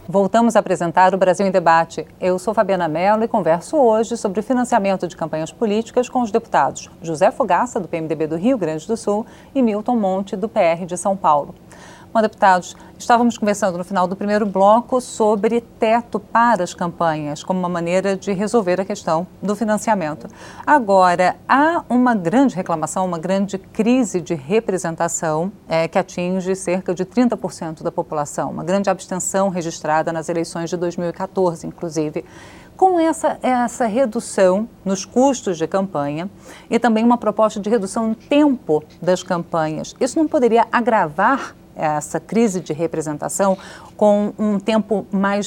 Voltamos a apresentar o Brasil em Debate. Eu sou Fabiana Mello e converso hoje sobre o financiamento de campanhas políticas com os deputados José Fogaça, do PMDB do Rio Grande do Sul, e Milton Monte, do PR de São Paulo. Bom, deputados, estávamos conversando no final do primeiro bloco sobre teto para as campanhas, como uma maneira de resolver a questão do financiamento. Agora, há uma grande reclamação, uma grande crise de representação que atinge cerca de 30% da população, uma grande abstenção registrada nas eleições de 2014, inclusive. Com essa redução nos custos de campanha e também uma proposta de redução no tempo das campanhas, isso não poderia agravar essa crise de representação com um tempo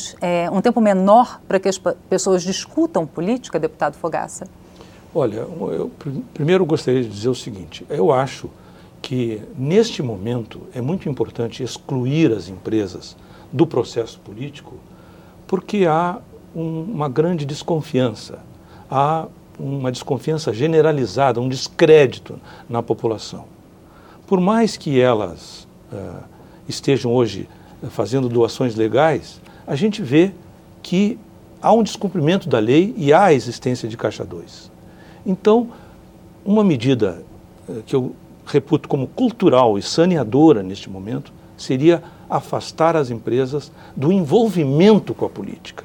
menor para que as pessoas discutam política, deputado Fogaça? Olha, eu primeiro gostaria de dizer o seguinte: eu acho que neste momento é muito importante excluir as empresas do processo político, porque há uma grande desconfiança, há uma desconfiança generalizada, um descrédito na população. Por mais que elas estejam hoje fazendo doações legais, a gente vê que há um descumprimento da lei e há a existência de Caixa 2. Então, uma medida que eu reputo como cultural e saneadora neste momento seria afastar as empresas do envolvimento com a política,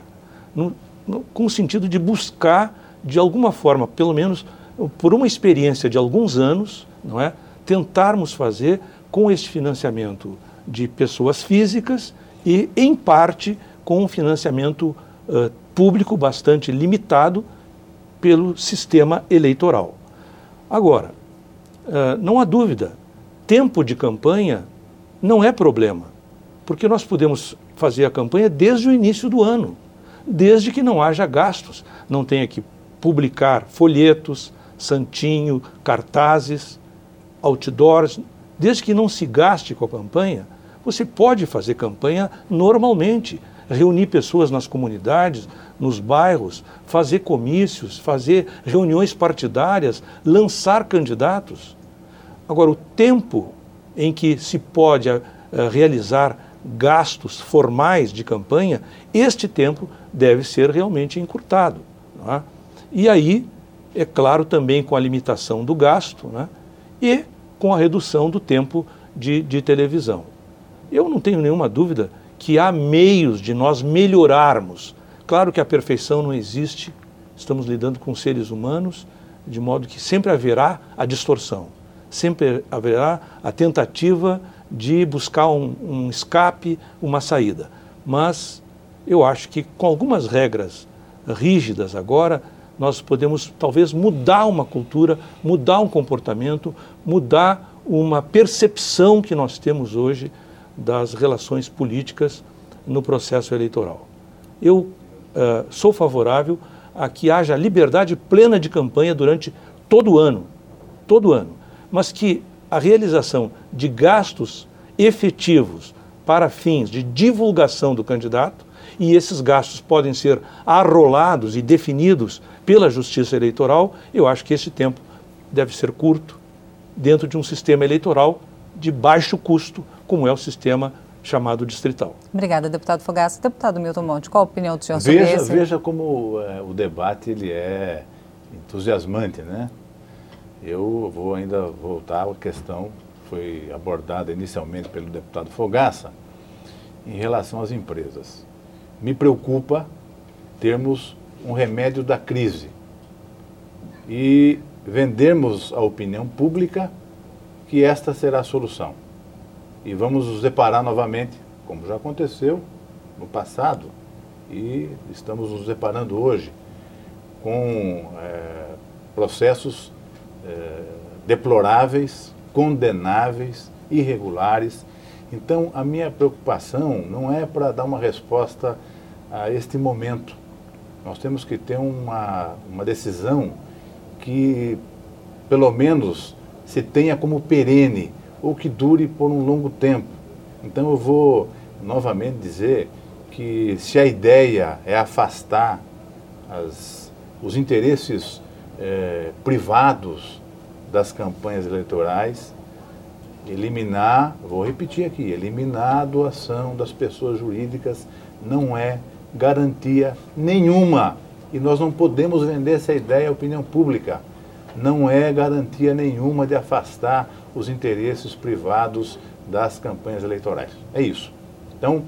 com o sentido de buscar, de alguma forma, pelo menos por uma experiência de alguns anos, não é, tentarmos fazer com este financiamento de pessoas físicas e, em parte, com um financiamento público bastante limitado pelo sistema eleitoral. Agora, não há dúvida, tempo de campanha não é problema, porque nós podemos fazer a campanha desde o início do ano, desde que não haja gastos, não tenha que publicar folhetos, santinho, cartazes, outdoors. Desde que não se gaste com a campanha, você pode fazer campanha normalmente, reunir pessoas nas comunidades, nos bairros, fazer comícios, fazer reuniões partidárias, lançar candidatos. Agora, o tempo em que se pode realizar gastos formais de campanha, este tempo deve ser realmente encurtado, não é? E aí, é claro, também com a limitação do gasto, né? E com a redução do tempo de televisão. Eu não tenho nenhuma dúvida que há meios de nós melhorarmos. Claro que a perfeição não existe, estamos lidando com seres humanos, de modo que sempre haverá a distorção, sempre haverá a tentativa de buscar um escape, uma saída. Mas eu acho que com algumas regras rígidas agora, nós podemos talvez mudar uma cultura, mudar um comportamento, mudar uma percepção que nós temos hoje das relações políticas no processo eleitoral. Eu sou favorável a que haja liberdade plena de campanha durante todo o ano, mas que a realização de gastos efetivos para fins de divulgação do candidato, e esses gastos podem ser arrolados e definidos pela Justiça Eleitoral, eu acho que esse tempo deve ser curto, dentro de um sistema eleitoral de baixo custo, como é o sistema chamado distrital. Obrigada, deputado Fogaça. Deputado Milton Monte, qual a opinião do senhor sobre isso? Veja como o debate ele é entusiasmante, né? Eu vou ainda voltar à questão que foi abordada inicialmente pelo deputado Fogaça em relação às empresas. Me preocupa termos um remédio da crise e vendermos à opinião pública que esta será a solução. E vamos nos deparar novamente, como já aconteceu no passado, e estamos nos deparando hoje, com processos deploráveis, condenáveis, irregulares. Então, a minha preocupação não é para dar uma resposta a este momento. Nós temos que ter uma decisão que, pelo menos, se tenha como perene ou que dure por um longo tempo. Então, eu vou novamente dizer que se a ideia é afastar os interesses privados das campanhas eleitorais, eliminar, vou repetir aqui, eliminar a doação das pessoas jurídicas não é garantia nenhuma. E nós não podemos vender essa ideia à opinião pública. Não é garantia nenhuma de afastar os interesses privados das campanhas eleitorais. É isso. Então,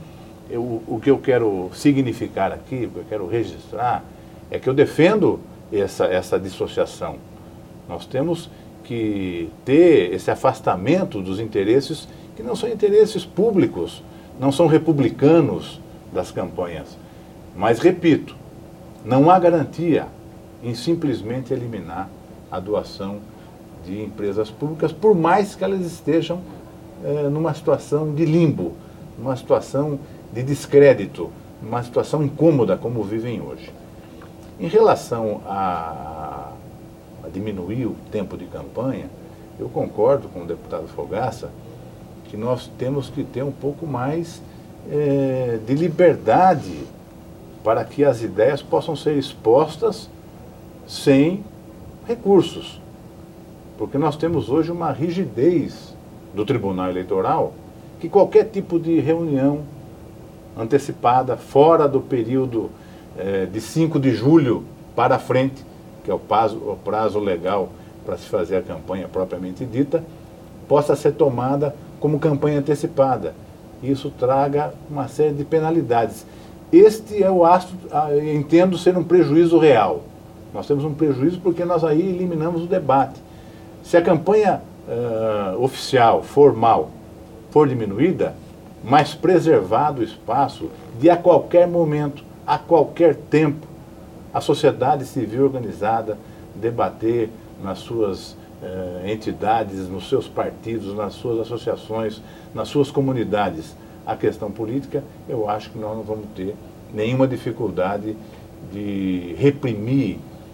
o que eu quero significar aqui, o que eu quero registrar, é que eu defendo essa dissociação. Nós temos que ter esse afastamento dos interesses que não são interesses públicos, não são republicanos das campanhas. Mas, repito, não há garantia em simplesmente eliminar a doação de empresas públicas, por mais que elas estejam numa situação de limbo, numa situação de descrédito, numa situação incômoda como vivem hoje. Em relação a diminuir o tempo de campanha, eu concordo com o deputado Fogaça que nós temos que ter um pouco mais de liberdade para que as ideias possam ser expostas sem recursos. Porque nós temos hoje uma rigidez do Tribunal Eleitoral que qualquer tipo de reunião antecipada, fora do período de 5 de julho para frente, que é o prazo legal para se fazer a campanha propriamente dita, possa ser tomada como campanha antecipada. Isso traga uma série de penalidades. Este é o ato, eu entendo ser um prejuízo real. Nós temos um prejuízo porque nós aí eliminamos o debate. Se a campanha oficial, formal, for diminuída, mas preservado o espaço de a qualquer momento, a qualquer tempo, a sociedade civil organizada debater nas suas entidades, nos seus partidos, nas suas associações, nas suas comunidades, a questão política, eu acho que nós não vamos ter nenhuma dificuldade de reprimir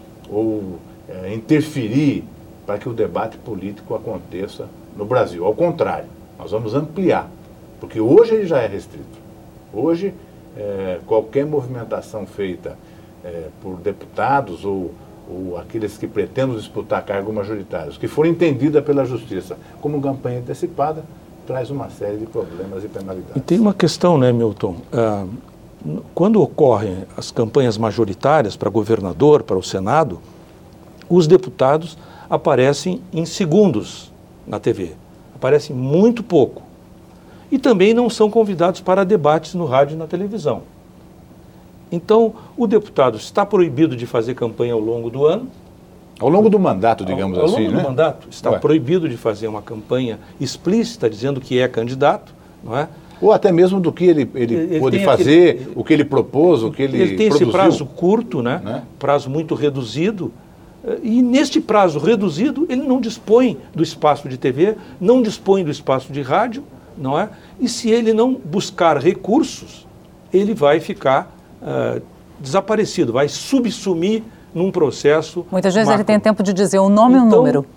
ou interferir para que o debate político aconteça no Brasil. Ao contrário, nós vamos ampliar, porque hoje ele já é restrito. Hoje, qualquer movimentação feita por deputados ou aqueles que pretendem disputar cargos majoritários, que for entendida pela Justiça como campanha antecipada, traz uma série de problemas e penalidades. E tem uma questão, né, Milton? Quando ocorrem as campanhas majoritárias para governador, para o Senado, os deputados aparecem em segundos na TV. Aparecem muito pouco. E também não são convidados para debates no rádio e na televisão. Então, o deputado está proibido de fazer campanha ao longo do ano. Ao longo do mandato, digamos assim, né? Ao longo do mandato, está proibido de fazer uma campanha explícita, dizendo que é candidato, não é? Ou até mesmo do que ele pôde fazer, o que ele propôs, o que ele tem produziu. Esse prazo curto, né? Prazo muito reduzido. E neste prazo reduzido, ele não dispõe do espaço de TV, não dispõe do espaço de rádio, não é? E se ele não buscar recursos, ele vai ficar desaparecido, vai subsumir num processo. Muitas vezes ele tem tempo de dizer o nome e o número.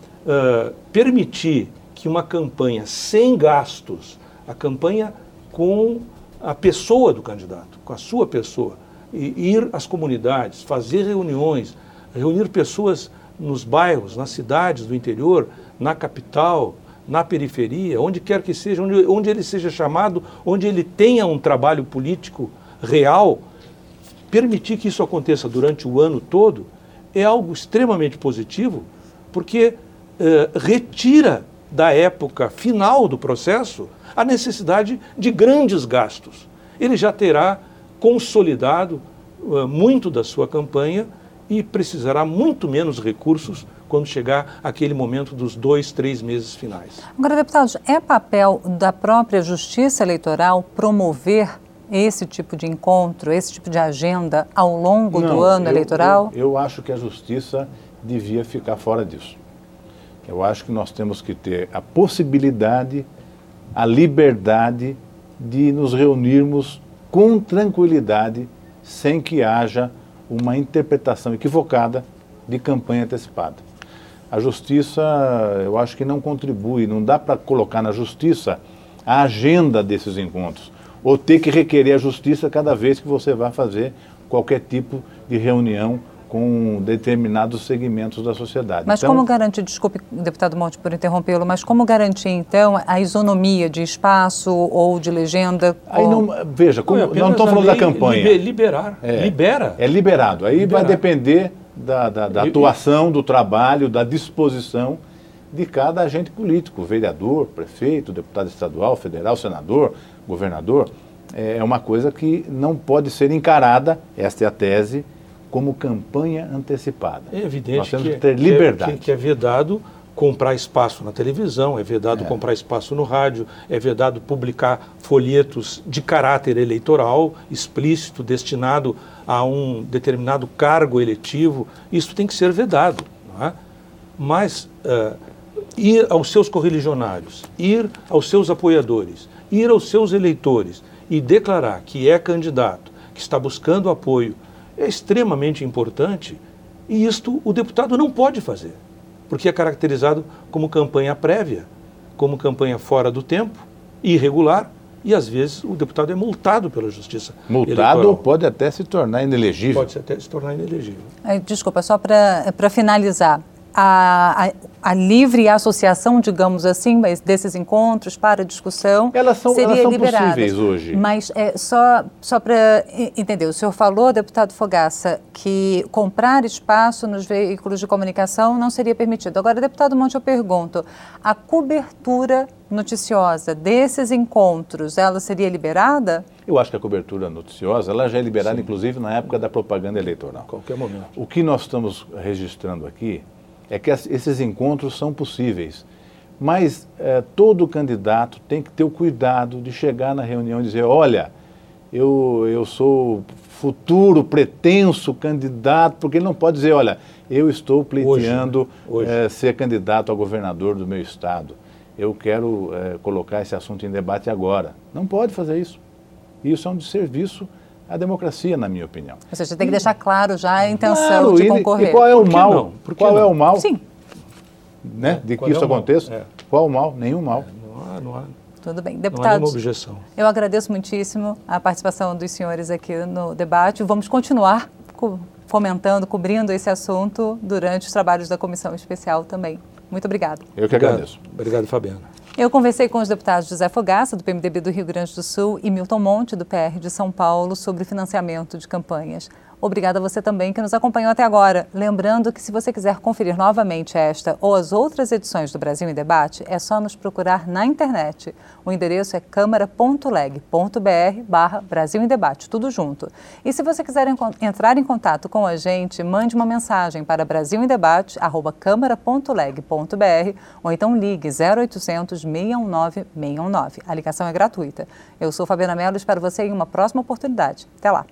Permitir que uma campanha sem gastos, a campanha com a pessoa do candidato, com a sua pessoa, e ir às comunidades, fazer reuniões, reunir pessoas nos bairros, nas cidades do interior, na capital, na periferia, onde quer que seja, onde ele seja chamado, onde ele tenha um trabalho político real, permitir que isso aconteça durante o ano todo é algo extremamente positivo, porque retira da época final do processo a necessidade de grandes gastos. Ele já terá consolidado muito da sua campanha e precisará muito menos recursos quando chegar aquele momento dos 2, 3 meses finais. Agora, deputados, é papel da própria Justiça Eleitoral promover esse tipo de encontro, esse tipo de agenda ao longo do ano eleitoral? Eu acho que a Justiça devia ficar fora disso. Eu acho que nós temos que ter a possibilidade, a liberdade de nos reunirmos com tranquilidade, sem que haja uma interpretação equivocada de campanha antecipada. A Justiça, eu acho que não contribui, não dá para colocar na Justiça a agenda desses encontros, ou ter que requerer a Justiça cada vez que você vai fazer qualquer tipo de reunião com determinados segmentos da sociedade. Mas então, como garantir, desculpe, deputado Monte, por interrompê-lo, mas como garantir, então, a isonomia de espaço ou de legenda? Aí não, veja, como, nós não estamos falando da campanha. Libera. É liberado. Aí vai depender da atuação, do trabalho, da disposição de cada agente político, vereador, prefeito, deputado estadual, federal, senador, governador. É uma coisa que não pode ser encarada, esta é a tese, como campanha antecipada. É evidente. Nós temos que ter liberdade. Que é vedado comprar espaço na televisão, é vedado comprar espaço no rádio, é vedado publicar folhetos de caráter eleitoral explícito, destinado a um determinado cargo eletivo. Isso tem que ser vedado. Não é? Mas ir aos seus correligionários, ir aos seus apoiadores, ir aos seus eleitores e declarar que é candidato, que está buscando apoio, é extremamente importante, e isto o deputado não pode fazer, porque é caracterizado como campanha prévia, como campanha fora do tempo, irregular, e às vezes o deputado é multado pela justiça eleitoral. Multado pode até se tornar inelegível. Pode até se tornar inelegível. Desculpa, só para finalizar, a livre associação, digamos assim, desses encontros para discussão elas são possíveis hoje. Mas só para entender, o senhor falou, deputado Fogaça, que comprar espaço nos veículos de comunicação não seria permitido. Agora, deputado Monte, eu pergunto, a cobertura noticiosa desses encontros, ela seria liberada? Eu acho que a cobertura noticiosa, ela já é liberada, inclusive, na época da propaganda eleitoral. A qualquer momento. O que nós estamos registrando aqui é que esses encontros são possíveis, mas todo candidato tem que ter o cuidado de chegar na reunião e dizer, olha, eu sou futuro, pretenso candidato, porque ele não pode dizer, olha, eu estou pleiteando ser candidato a governador do meu estado, eu quero colocar esse assunto em debate agora. Não pode fazer isso. Isso é um desserviço à democracia, na minha opinião. Ou seja, tem que deixar claro já a intenção de concorrer. E qual é o mal? Qual é o mal? Sim. Né, de que isso aconteça? Qual o mal? Nenhum mal. Não há. Tudo bem. Não há Deputados, nenhuma objeção. Eu agradeço muitíssimo a participação dos senhores aqui no debate. Vamos continuar fomentando, cobrindo esse assunto durante os trabalhos da Comissão Especial também. Muito obrigada. Eu que agradeço. Obrigado, Fabiana. Eu conversei com os deputados José Fogaça, do PMDB do Rio Grande do Sul, e Milton Monte, do PR de São Paulo, sobre financiamento de campanhas. Obrigada a você também que nos acompanhou até agora. Lembrando que se você quiser conferir novamente esta ou as outras edições do Brasil em Debate, é só nos procurar na internet. O endereço é câmara.leg.br/Brasil em Debate, tudo junto. E se você quiser entrar em contato com a gente, mande uma mensagem para brasilembdebate@câmara.leg.br ou então ligue 0800 619 619. A ligação é gratuita. Eu sou Fabiana Mello e espero você em uma próxima oportunidade. Até lá.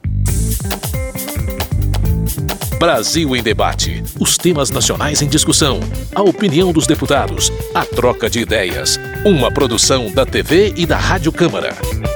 Brasil em Debate. Os temas nacionais em discussão. A opinião dos deputados. A troca de ideias. Uma produção da TV e da Rádio Câmara.